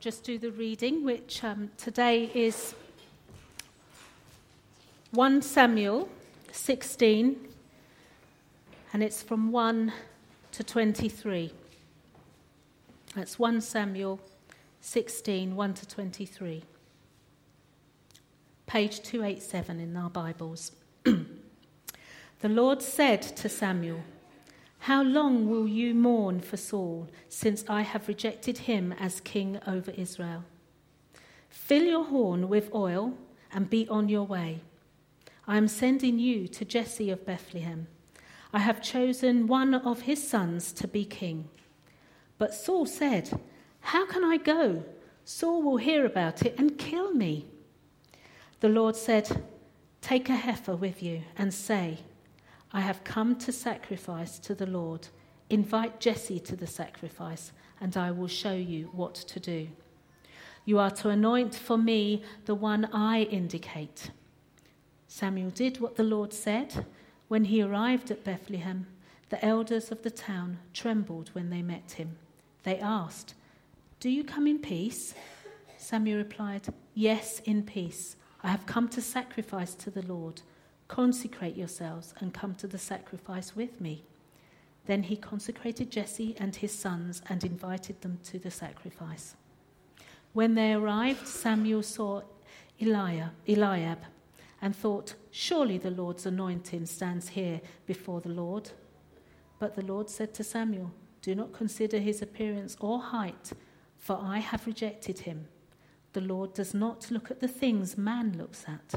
just do the reading, which today is 1 Samuel 16, and it's from 1 to 23. That's 1 Samuel 16, 1 to 23. Page 287 in our Bibles. The Lord said to Samuel, "How long will you mourn for Saul, since I have rejected him as king over Israel? Fill your horn with oil and be on your way. I am sending you to Jesse of Bethlehem. I have chosen one of his sons to be king." But Saul said, "How can I go? Saul will hear about it and kill me." The Lord said, "Take a heifer with you and say, 'I have come to sacrifice to the Lord. Invite Jesse to the sacrifice, and I will show you what to do. You are to anoint for me the one I indicate.'" Samuel did what the Lord said. When he arrived at Bethlehem, the elders of the town trembled when they met him. They asked, "Do you come in peace?" Samuel replied, "Yes, in peace. I have come to sacrifice to the Lord. Consecrate yourselves and come to the sacrifice with me." Then he consecrated Jesse and his sons and invited them to the sacrifice. When they arrived, Samuel saw Eliab and thought, "Surely the Lord's anointing stands here before the Lord." But the Lord said to Samuel, "Do not consider his appearance or height, for I have rejected him. The Lord does not look at the things man looks at.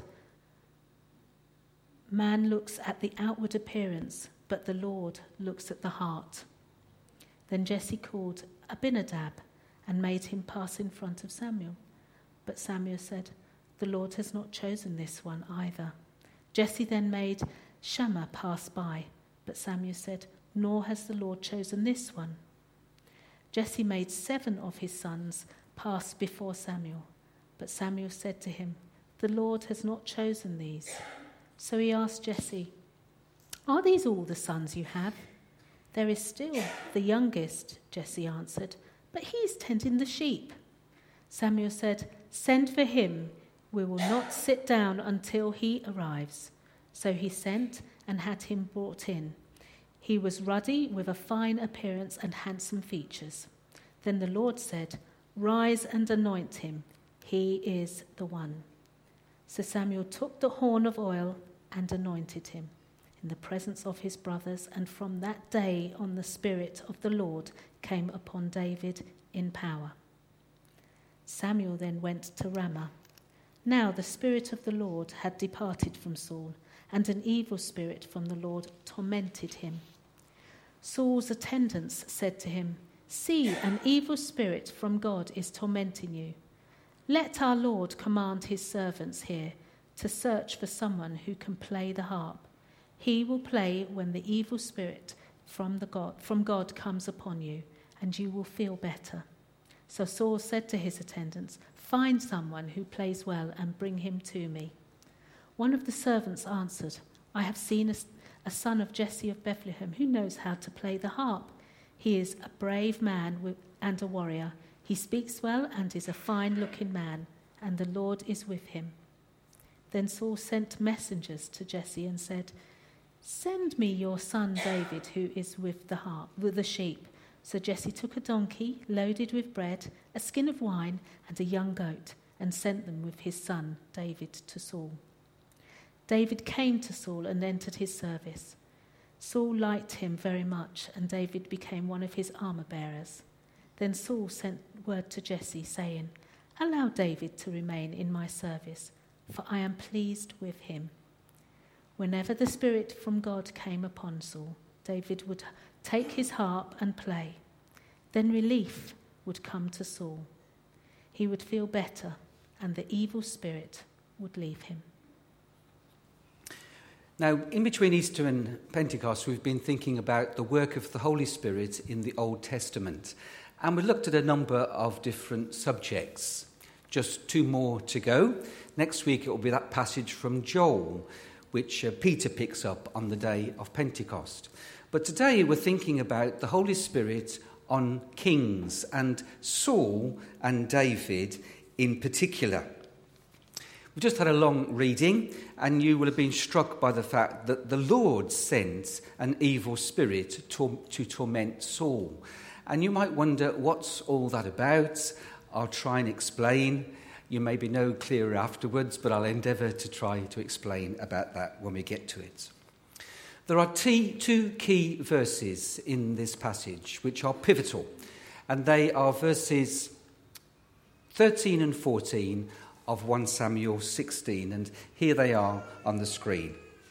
Man looks at the outward appearance, but the Lord looks at the heart." Then Jesse called Abinadab and made him pass in front of Samuel. But Samuel said, "The Lord has not chosen this one either." Jesse then made Shammah pass by, but Samuel said, "Nor has the Lord chosen this one." Jesse made 7 of his sons pass before Samuel, but Samuel said to him, "The Lord has not chosen these." So he asked Jesse, "Are these all the sons you have?" "There is still the youngest," Jesse answered, "but he is tending the sheep." Samuel said, "Send for him. We will not sit down until he arrives." So he sent and had him brought in. He was ruddy, with a fine appearance and handsome features. Then the Lord said, "Rise and anoint him. He is the one." So Samuel took the horn of oil and anointed him in the presence of his brothers, and from that day on the Spirit of the Lord came upon David in power. Samuel then went to Ramah. Now the Spirit of the Lord had departed from Saul, and an evil spirit from the Lord tormented him. Saul's attendants said to him, "See, an evil spirit from God is tormenting you. Let our Lord command his servants here to search for someone who can play the harp. He will play when the evil spirit from God comes upon you, and you will feel better." So Saul said to his attendants, "Find someone who plays well and bring him to me." One of the servants answered, "I have seen a son of Jesse of Bethlehem who knows how to play the harp. He is a brave man and a warrior. He speaks well and is a fine-looking man, and the Lord is with him." Then Saul sent messengers to Jesse and said, "Send me your son David, who is with the sheep." So Jesse took a donkey loaded with bread, a skin of wine, and a young goat, and sent them with his son David to Saul. David came to Saul and entered his service. Saul liked him very much, and David became one of his armor-bearers. Then Saul sent word to Jesse, saying, "Allow David to remain in my service, for I am pleased with him." Whenever the Spirit from God came upon Saul, David would take his harp and play. Then relief would come to Saul. He would feel better, and the evil spirit would leave him. Now, in between Easter and Pentecost, we've been thinking about the work of the Holy Spirit in the Old Testament. And we looked at a number of different subjects. Just 2 more to go. Next week it will be that passage from Joel, which Peter picks up on the day of Pentecost. But today we're thinking about the Holy Spirit on kings, and Saul and David in particular. We just had a long reading, and you will have been struck by the fact that the Lord sent an evil spirit to torment Saul. And you might wonder, what's all that about? I'll try and explain. You may be no clearer afterwards, but I'll endeavour to try to explain about that when we get to it. There are two key verses in this passage which are pivotal, and they are verses 13 and 14 of 1 Samuel 16, and here they are on the screen.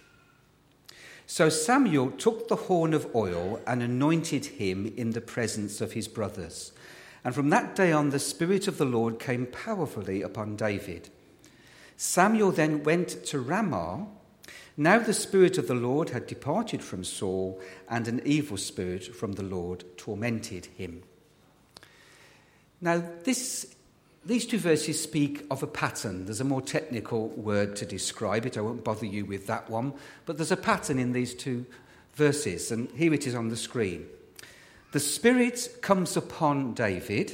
So Samuel took the horn of oil and anointed him in the presence of his brothers. And from that day on, the Spirit of the Lord came powerfully upon David. Samuel then went to Ramah. Now the Spirit of the Lord had departed from Saul, and an evil spirit from the Lord tormented him. Now, these two verses speak of a pattern. There's a more technical word to describe it. I won't bother you with that one. But there's a pattern in these two verses, and here it is on the screen. The Spirit comes upon David.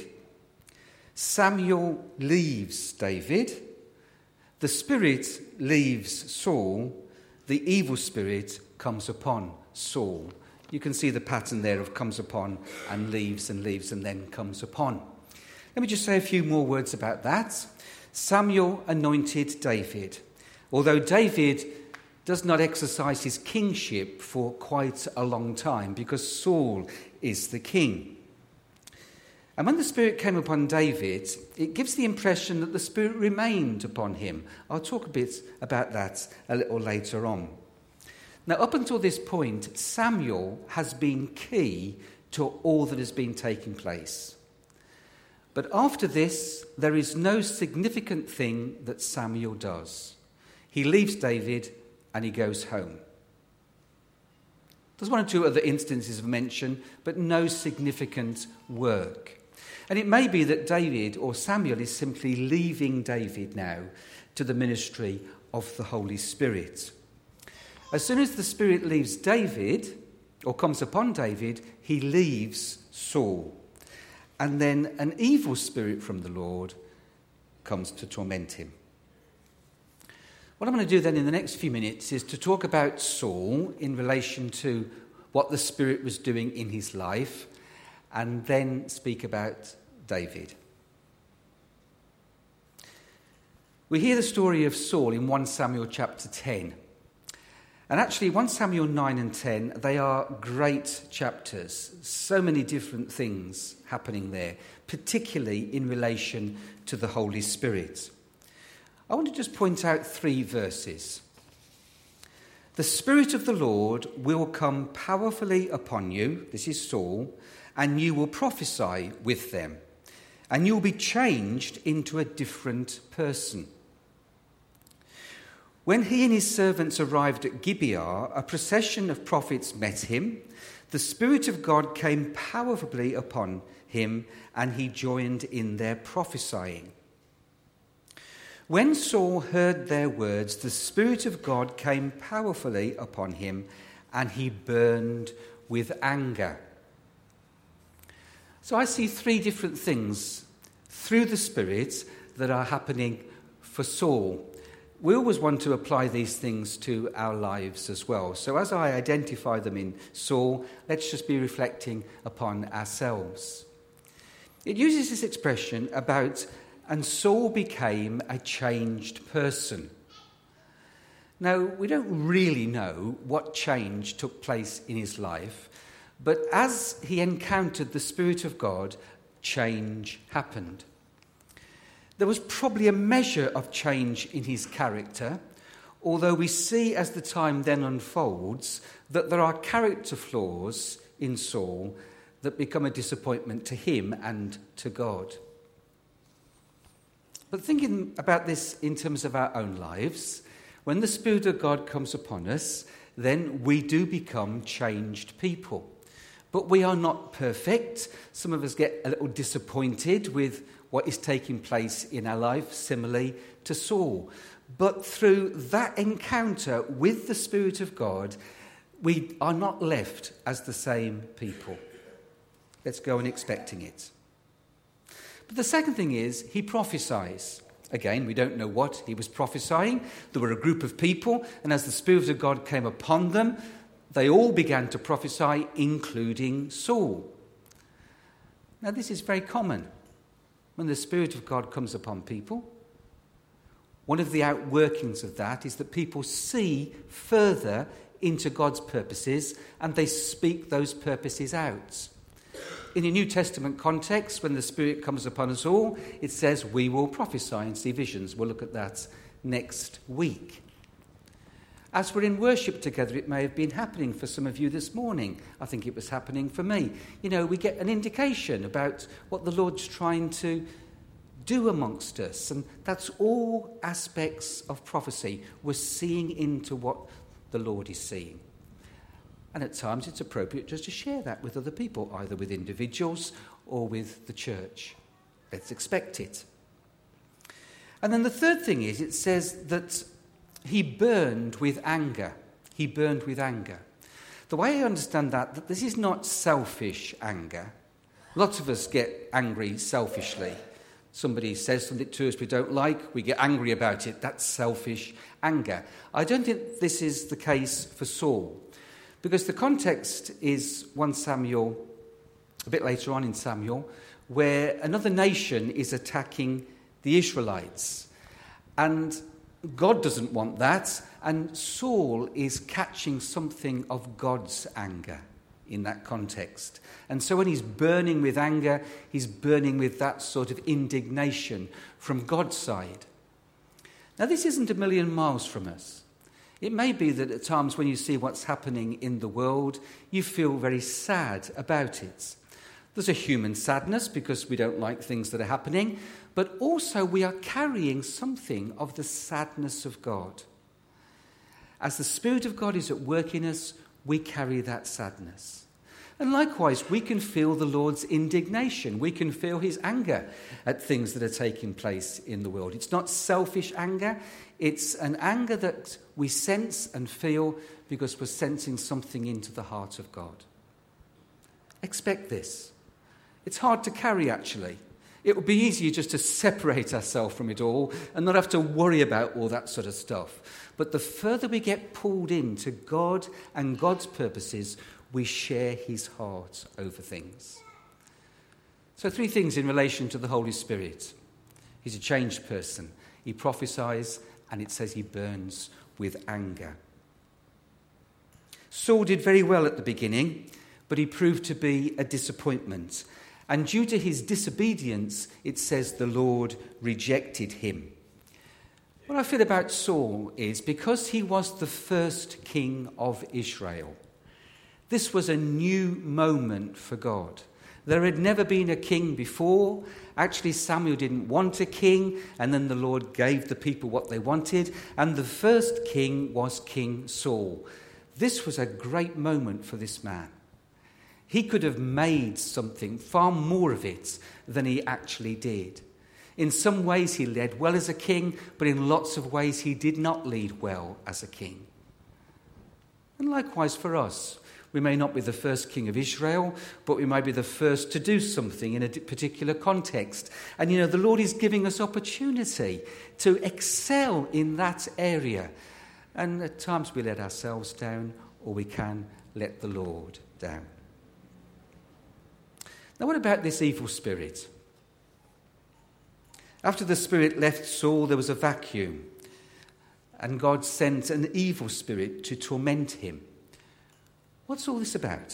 Samuel leaves David. The Spirit leaves Saul. The evil spirit comes upon Saul. You can see the pattern there of comes upon and leaves and then comes upon. Let me just say a few more words about that. Samuel anointed David, although David does not exercise his kingship for quite a long time because Saul is the king. And when the Spirit came upon David, it gives the impression that the Spirit remained upon him. I'll talk a bit about that a little later on. Now, up until this point, Samuel has been key to all that has been taking place. But after this, there is no significant thing that Samuel does. He leaves David and he goes home. There's one or two other instances of mention, but no significant work. And it may be that David or Samuel is simply leaving David now to the ministry of the Holy Spirit. As soon as the Spirit leaves David, or comes upon David, he leaves Saul. And then an evil spirit from the Lord comes to torment him. What I'm going to do then in the next few minutes is to talk about Saul in relation to what the Spirit was doing in his life, and then speak about David. We hear the story of Saul in 1 Samuel chapter 10. And actually, 1 Samuel 9 and 10, they are great chapters. So many different things happening there, particularly in relation to the Holy Spirit. I want to just point out 3 verses. The Spirit of the Lord will come powerfully upon you, this is Saul, and you will prophesy with them, and you will be changed into a different person. When he and his servants arrived at Gibeah, a procession of prophets met him. The Spirit of God came powerfully upon him, and he joined in their prophesying. When Saul heard their words, the Spirit of God came powerfully upon him, and he burned with anger. So I see 3 different things through the Spirit that are happening for Saul. We always want to apply these things to our lives as well. So as I identify them in Saul, let's just be reflecting upon ourselves. It uses this expression about, and Saul became a changed person. Now, we don't really know what change took place in his life, but as he encountered the Spirit of God, change happened. There was probably a measure of change in his character, although we see as the time then unfolds that there are character flaws in Saul that become a disappointment to him and to God. But thinking about this in terms of our own lives, when the Spirit of God comes upon us, then we do become changed people. But we are not perfect. Some of us get a little disappointed with what is taking place in our life, similarly to Saul. But through that encounter with the Spirit of God, we are not left as the same people. Let's go in expecting it. But the second thing is, he prophesies. Again, we don't know what he was prophesying. There were a group of people, and as the Spirit of God came upon them, they all began to prophesy, including Saul. Now, this is very common. When the Spirit of God comes upon people, one of the outworkings of that is that people see further into God's purposes and they speak those purposes out. In a New Testament context, when the Spirit comes upon us all, it says we will prophesy and see visions. We'll look at that next week. As we're in worship together, it may have been happening for some of you this morning. I think it was happening for me. You know, we get an indication about what the Lord's trying to do amongst us. And that's all aspects of prophecy. We're seeing into what the Lord is seeing. And at times it's appropriate just to share that with other people, either with individuals or with the church. Let's expect it. And then the third thing is, it says that he burned with anger. He burned with anger. The way I understand that this is not selfish anger. Lots of us get angry selfishly. Somebody says something to us we don't like, we get angry about it. That's selfish anger. I don't think this is the case for Saul, because the context is 1 Samuel, a bit later on in Samuel, where another nation is attacking the Israelites. And God doesn't want that, and Saul is catching something of God's anger in that context. And so when he's burning with anger, he's burning with that sort of indignation from God's side. Now, this isn't a million miles from us. It may be that at times when you see what's happening in the world, you feel very sad about it. There's a human sadness because we don't like things that are happening, but also we are carrying something of the sadness of God. As the Spirit of God is at work in us, we carry that sadness. And likewise, we can feel the Lord's indignation. We can feel his anger at things that are taking place in the world. It's not selfish anger. It's an anger that we sense and feel because we're sensing something into the heart of God. Expect this. It's hard to carry, actually. It would be easier just to separate ourselves from it all and not have to worry about all that sort of stuff. But the further we get pulled into God and God's purposes, we share his heart over things. So 3 things in relation to the Holy Spirit. He's a changed person. He prophesies, and it says he burns with anger. Saul did very well at the beginning, but he proved to be a disappointment. And due to his disobedience, it says the Lord rejected him. What I feel about Saul is because he was the first king of Israel, this was a new moment for God. There had never been a king before. Actually, Samuel didn't want a king, and then the Lord gave the people what they wanted, and the first king was King Saul. This was a great moment for this man. He could have made something, far more of it, than he actually did. In some ways he led well as a king, but in lots of ways he did not lead well as a king. And likewise for us. We may not be the first king of Israel, but we may be the first to do something in a particular context. And, the Lord is giving us opportunity to excel in that area. And at times we let ourselves down, or we can let the Lord down. Now, what about this evil spirit? After the spirit left Saul, there was a vacuum, and God sent an evil spirit to torment him. What's all this about?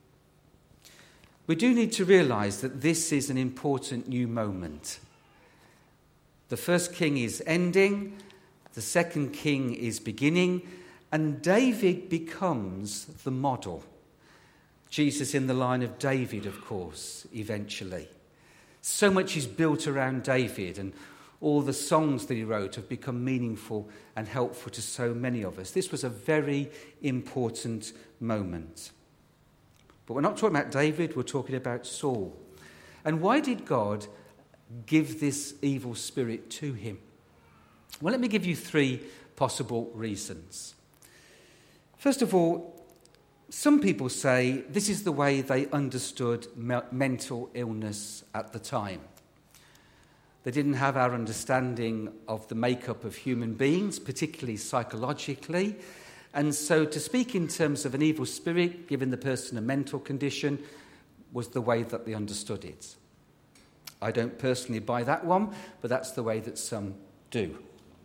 We do need to realise that this is an important new moment. The first king is ending, the second king is beginning, and David becomes the model. Jesus in the line of David, of course, eventually. So much is built around David, and all the songs that he wrote have become meaningful and helpful to so many of us. This was a very important moment. But we're not talking about David, we're talking about Saul. And why did God give this evil spirit to him? Well, let me give you 3 possible reasons. First of all, some people say this is the way they understood mental illness at the time. They didn't have our understanding of the makeup of human beings, particularly psychologically. And so to speak in terms of an evil spirit, giving the person a mental condition, was the way that they understood it. I don't personally buy that one, but that's the way that some do.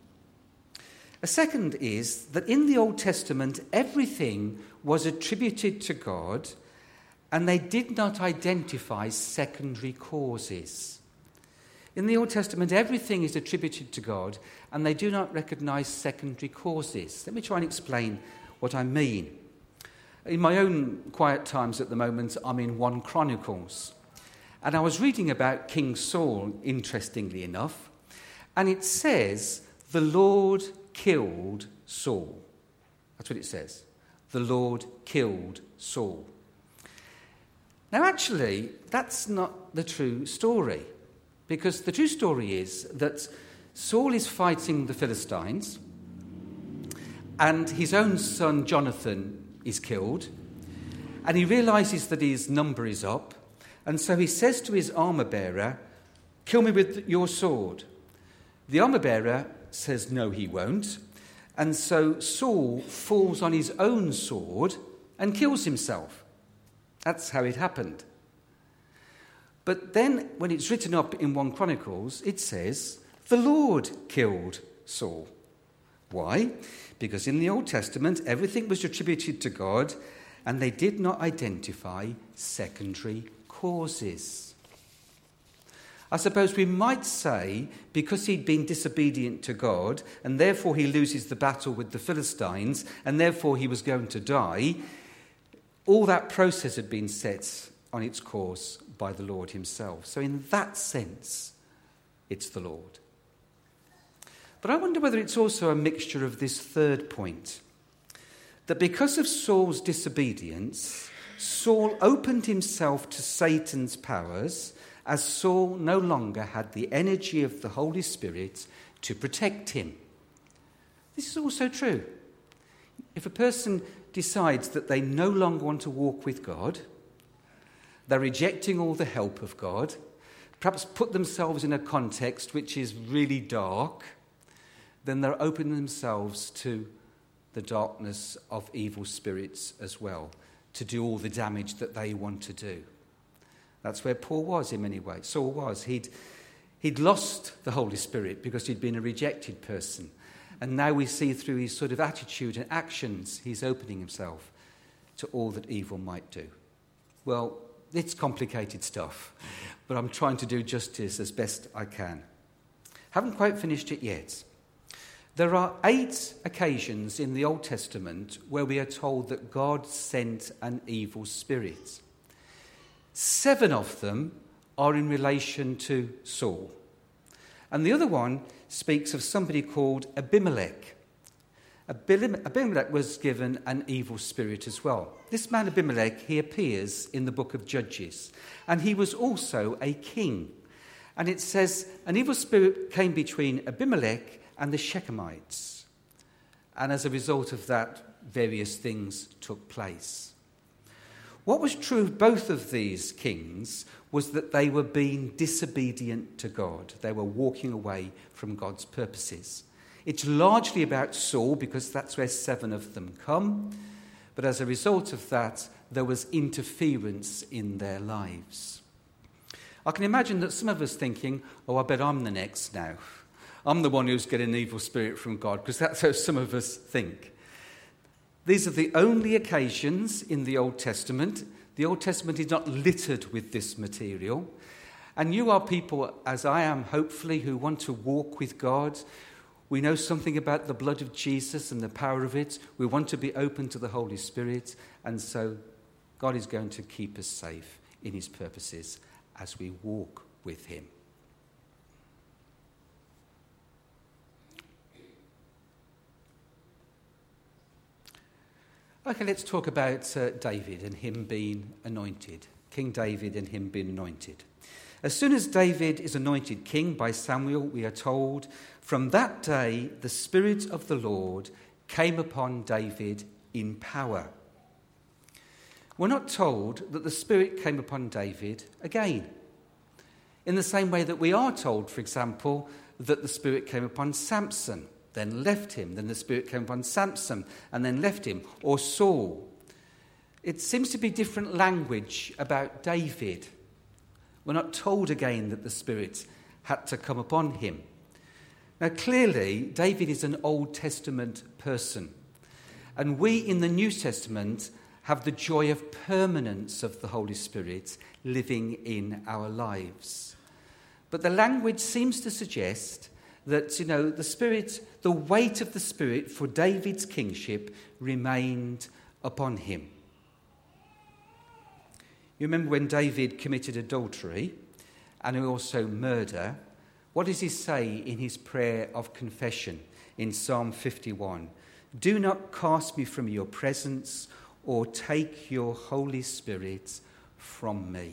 A second is that in the Old Testament, everything was attributed to God, and they did not identify secondary causes. In the Old Testament, everything is attributed to God, and they do not recognize secondary causes. Let me try and explain what I mean. In my own quiet times at the moment, I'm in 1 Chronicles. And I was reading about King Saul, interestingly enough, and it says, the Lord killed Saul. That's what it says. The Lord killed Saul. Now, actually, that's not the true story. Because the true story is that Saul is fighting the Philistines, and his own son Jonathan is killed, and he realizes that his number is up, and so he says to his armor-bearer, kill me with your sword. The armor-bearer says no, he won't, and so Saul falls on his own sword and kills himself. That's how it happened. But then, when it's written up in 1 Chronicles, it says, the Lord killed Saul. Why? Because in the Old Testament, everything was attributed to God, and they did not identify secondary causes. I suppose we might say, because he'd been disobedient to God, and therefore he loses the battle with the Philistines, and therefore he was going to die, all that process had been set on its course by the Lord himself. So in that sense, it's the Lord. But I wonder whether it's also a mixture of this third point, that because of Saul's disobedience, Saul opened himself to Satan's powers, as Saul no longer had the energy of the Holy Spirit to protect him. This is also true. If a person decides that they no longer want to walk with God, they're rejecting all the help of God, perhaps put themselves in a context which is really dark, then they're opening themselves to the darkness of evil spirits as well, to do all the damage that they want to do. That's where Paul was in many ways. Saul was. He'd lost the Holy Spirit because he'd been a rejected person. And now we see through his sort of attitude and actions, he's opening himself to all that evil might do. Well, it's complicated stuff, but I'm trying to do justice as best I can. Haven't quite finished it yet. There are 8 occasions in the Old Testament where we are told that God sent an evil spirit. 7 of them are in relation to Saul. And the other one speaks of somebody called Abimelech. Abimelech was given an evil spirit as well. This man Abimelech, he appears in the book of Judges, and he was also a king. And it says an evil spirit came between Abimelech and the Shechemites. And as a result of that, various things took place. What was true of both of these kings was that they were being disobedient to God. They were walking away from God's purposes. It's largely about Saul because that's where 7 of them come. But as a result of that, there was interference in their lives. I can imagine that some of us thinking, oh, I bet I'm the next now. I'm the one who's getting an evil spirit from God, because that's how some of us think. These are the only occasions in the Old Testament. The Old Testament is not littered with this material. And you are people, as I am, hopefully, who want to walk with God. We know something about the blood of Jesus and the power of it. We want to be open to the Holy Spirit. And so God is going to keep us safe in his purposes as we walk with him. Okay, let's talk about David and him being anointed. King David and him being anointed. As soon as David is anointed king by Samuel, we are told, from that day the Spirit of the Lord came upon David in power. we're not told that the Spirit came upon David again. In the same way that we are told, for example, that the Spirit came upon Samson, then left him, then the Spirit came upon Samson and then left him, or Saul. It seems to be different language about David. We're not told again that the Spirit had to come upon him. Now, clearly, David is an Old Testament person. And we in the New Testament have the joy of permanence of the Holy Spirit living in our lives. But the language seems to suggest that, the Spirit, the weight of the Spirit for David's kingship remained upon him. You remember when David committed adultery and also murder, what does he say in his prayer of confession in Psalm 51? Do not cast me from your presence or take your Holy Spirit from me.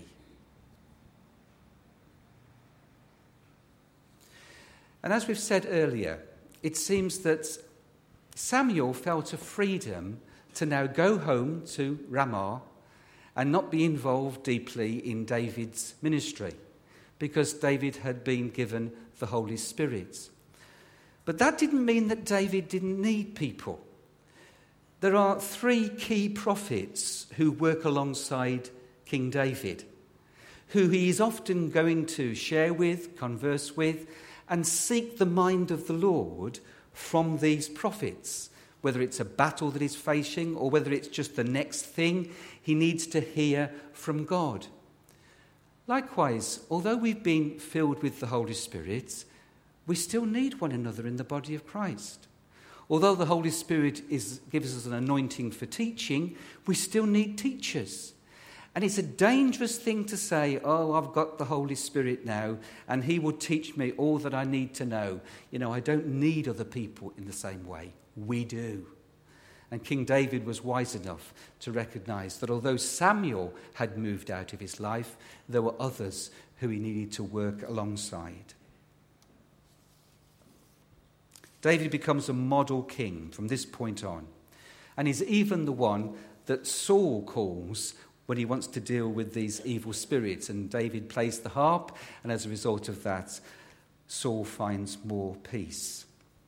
And as we've said earlier, it seems that Samuel felt a freedom to now go home to Ramah and not be involved deeply in David's ministry, because David had been given the Holy Spirit. But that didn't mean that David didn't need people. There are 3 key prophets who work alongside King David, who he is often going to share with, converse with, and seek the mind of the Lord from these prophets, whether it's a battle that he's facing or whether it's just the next thing he needs to hear from God. Likewise, although we've been filled with the Holy Spirit, we still need one another in the body of Christ. Although the Holy Spirit gives us an anointing for teaching, we still need teachers. And it's a dangerous thing to say, oh, I've got the Holy Spirit now, and he will teach me all that I need to know. I don't need other people in the same way. We do. And King David was wise enough to recognize that although Samuel had moved out of his life, there were others who he needed to work alongside. David becomes a model king from this point on, and is even the one that Saul calls when he wants to deal with these evil spirits. And David plays the harp, and as a result of that, Saul finds more peace.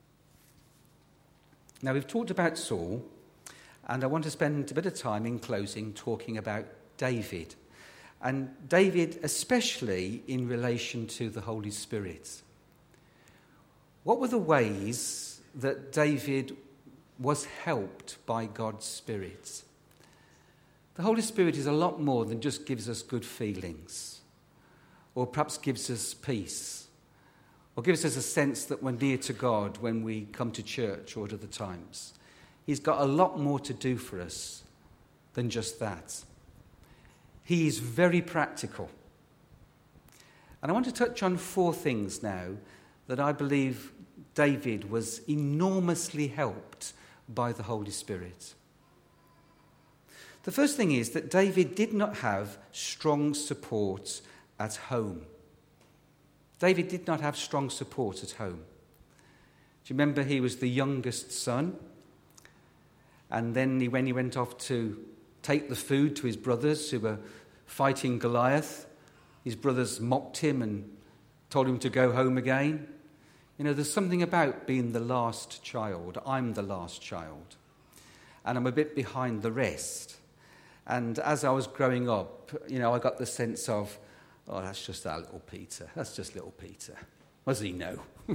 Now, we've talked about Saul, and I want to spend a bit of time in closing talking about David. And David, especially in relation to the Holy Spirit. What were the ways that David was helped by God's Spirit? The Holy Spirit is a lot more than just gives us good feelings, or perhaps gives us peace, or gives us a sense that we're near to God when we come to church or at other times. He's got a lot more to do for us than just that. He is very practical. And I want to touch on 4 things now that I believe David was enormously helped by the Holy Spirit. The first thing is that David did not have strong support at home. David did not have strong support at home. Do you remember he was the youngest son? And then when he went off to take the food to his brothers who were fighting Goliath, his brothers mocked him and told him to go home again. There's something about being the last child. I'm the last child. And I'm a bit behind the rest. And as I was growing up, I got the sense of, oh, that's just our little Peter. That's just little Peter. What does he know?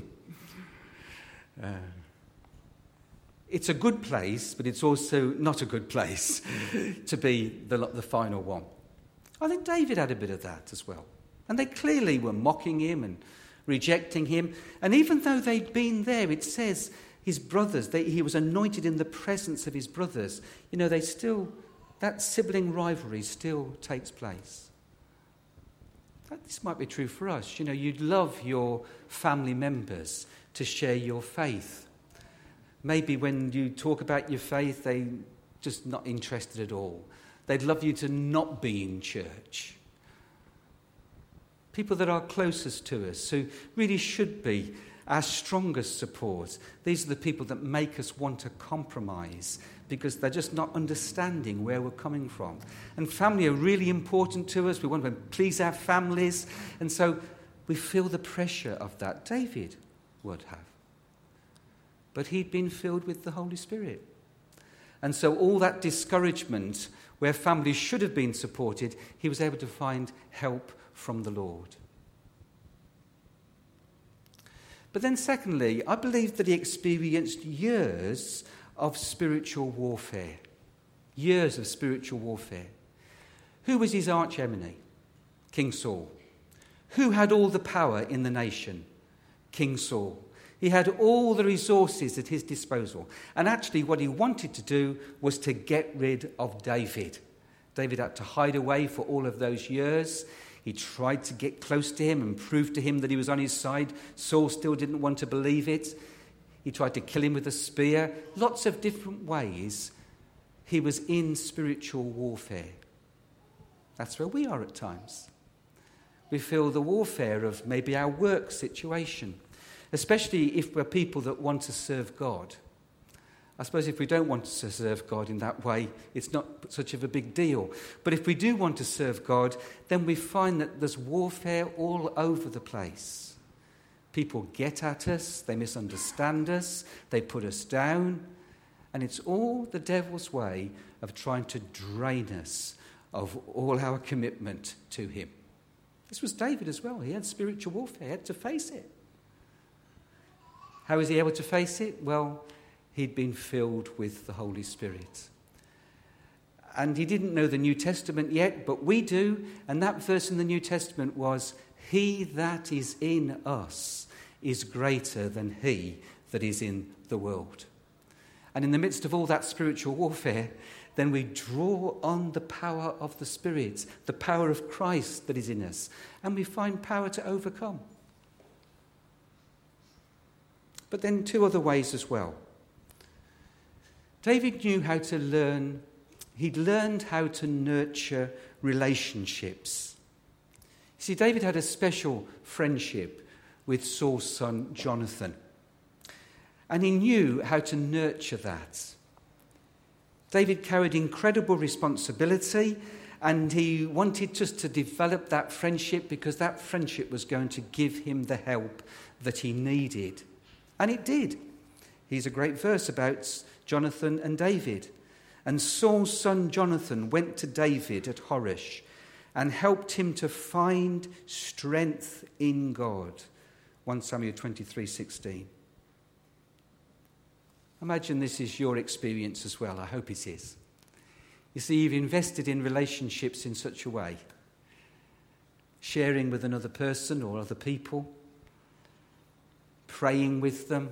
It's a good place, but it's also not a good place to be the final one. I think David had a bit of that as well. And they clearly were mocking him and rejecting him. And even though they'd been there, it says his brothers, he was anointed in the presence of his brothers. That sibling rivalry still takes place. This might be true for us. You'd love your family members to share your faith. Maybe when you talk about your faith, they're just not interested at all. They'd love you to not be in church. People that are closest to us, who really should be our strongest support. These are the people that make us want to compromise because they're just not understanding where we're coming from. And family are really important to us. We want to please our families. And so we feel the pressure of that. David would have. But he'd been filled with the Holy Spirit. And so all that discouragement where families should have been supported, he was able to find help from the Lord. But then secondly, I believe that he experienced years of spiritual warfare. Years of spiritual warfare. Who was his arch enemy? King Saul. Who had all the power in the nation? King Saul. He had all the resources at his disposal. And actually what he wanted to do was to get rid of David. David had to hide away for all of those years. He tried to get close to him and prove to him that he was on his side. Saul still didn't want to believe it. He tried to kill him with a spear. Lots of different ways. He was in spiritual warfare. That's where we are at times. We feel the warfare of maybe our work situation, especially if we're people that want to serve God. I suppose if we don't want to serve God in that way, it's not such of a big deal. But if we do want to serve God, then we find that there's warfare all over the place. People get at us, they misunderstand us, they put us down, and it's all the devil's way of trying to drain us of all our commitment to him. This was David as well. He had spiritual warfare, he had to face it. How was he able to face it? Well, he'd been filled with the Holy Spirit. And he didn't know the New Testament yet, but we do. And that verse in the New Testament was, "He that is in us is greater than he that is in the world." And in the midst of all that spiritual warfare, then we draw on the power of the Spirit, the power of Christ that is in us, and we find power to overcome. But then two other ways as well. David knew how to learn, he'd learned how to nurture relationships. You see, David had a special friendship with Saul's son Jonathan, and he knew how to nurture that. David carried incredible responsibility, and he wanted just to develop that friendship because that friendship was going to give him the help that he needed. And it did. Here's a great verse about Jonathan and David. "And Saul's son Jonathan went to David at Horesh and helped him to find strength in God." 1 Samuel 23:16. Imagine this is your experience as well. I hope it is. You see, you've invested in relationships in such a way. Sharing with another person or other people. Praying with them.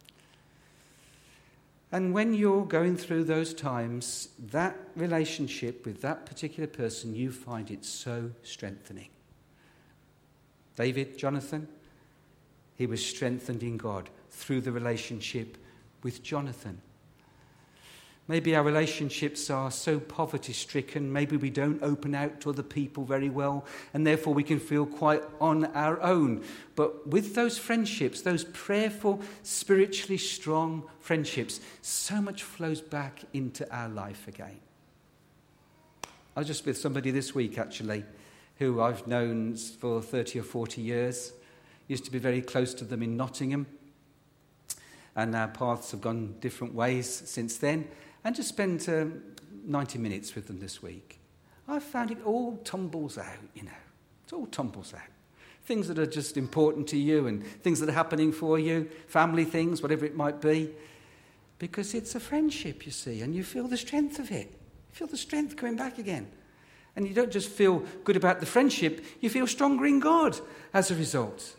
And when you're going through those times, that relationship with that particular person, you find it so strengthening. David, Jonathan, he was strengthened in God through the relationship with Jonathan. Maybe our relationships are so poverty-stricken, maybe we don't open out to other people very well, and therefore we can feel quite on our own. But with those friendships, those prayerful, spiritually strong friendships, so much flows back into our life again. I was just with somebody this week, actually, who I've known for 30 or 40 years. Used to be very close to them in Nottingham, and our paths have gone different ways since then. And just spent 90 minutes with them this week. I found it all tumbles out, It all tumbles out. Things that are just important to you and things that are happening for you, family things, whatever it might be. Because it's a friendship, you see, and you feel the strength of it. You feel the strength coming back again. And you don't just feel good about the friendship, you feel stronger in God as a result.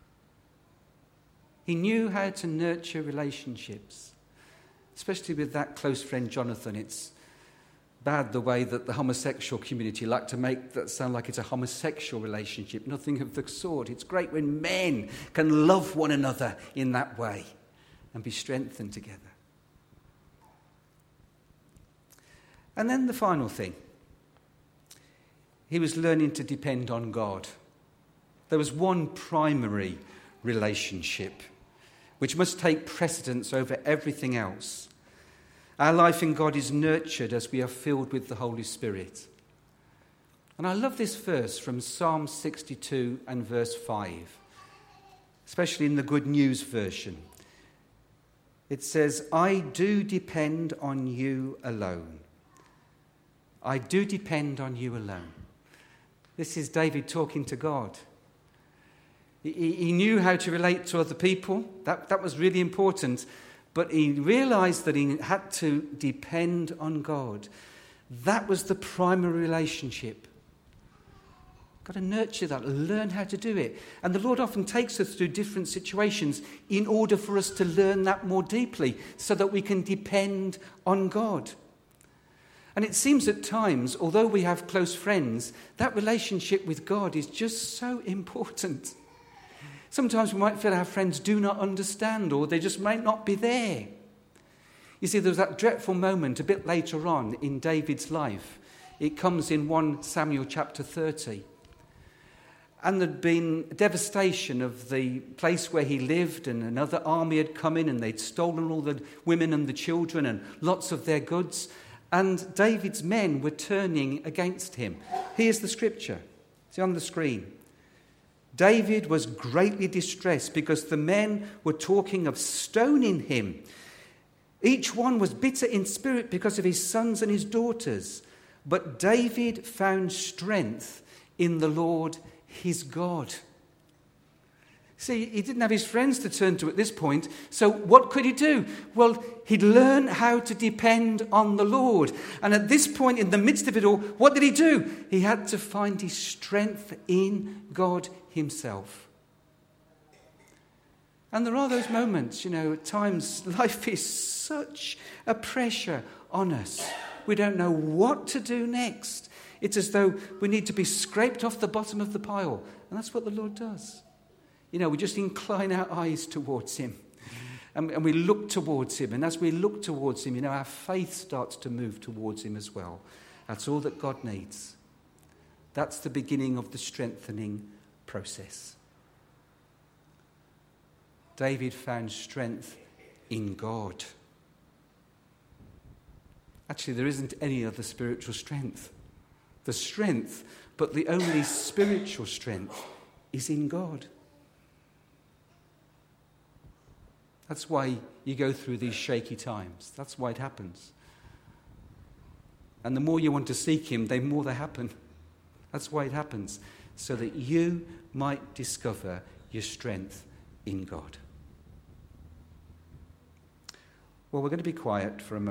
He knew how to nurture relationships. Especially with that close friend Jonathan. It's bad the way that the homosexual community like to make that sound like it's a homosexual relationship. Nothing of the sort. It's great when men can love one another in that way and be strengthened together. And then the final thing. He was learning to depend on God. There was one primary relationship which must take precedence over everything else. Our life in God is nurtured as we are filled with the Holy Spirit. And I love this verse from Psalm 62 and verse 5, especially in the Good News version. It says, I do depend on you alone. I do depend on you alone. This is David talking to God. He knew how to relate to other people. That was really important. But he realized that he had to depend on God. That was the primary relationship. Got to nurture that, learn how to do it. And the Lord often takes us through different situations in order for us to learn that more deeply so that we can depend on God. And it seems at times, although we have close friends, that relationship with God is just so important. Sometimes we might feel our friends do not understand, or they just might not be there. You see, there was that dreadful moment a bit later on in David's life. It comes in 1 Samuel chapter 30. And there'd been devastation of the place where he lived, and another army had come in and they'd stolen all the women and the children and lots of their goods. And David's men were turning against him. Here's the scripture. It's on the screen. David was greatly distressed because the men were talking of stoning him. Each one was bitter in spirit because of his sons and his daughters. But David found strength in the Lord his God. See, he didn't have his friends to turn to at this point, so what could he do? Well, he'd learn how to depend on the Lord. And at this point, in the midst of it all, what did he do? He had to find his strength in God himself. And there are those moments, at times life is such a pressure on us. We don't know what to do next. It's as though we need to be scraped off the bottom of the pile. And that's what the Lord does. We just incline our eyes towards him. And we look towards him. And as we look towards him, our faith starts to move towards him as well. That's all that God needs. That's the beginning of the strengthening process. David found strength in God. Actually, there isn't any other spiritual strength. The strength, but the only spiritual strength, is in God. That's why you go through these shaky times. That's why it happens. And the more you want to seek him, the more they happen. That's why it happens. So that you might discover your strength in God. Well, we're going to be quiet for a moment.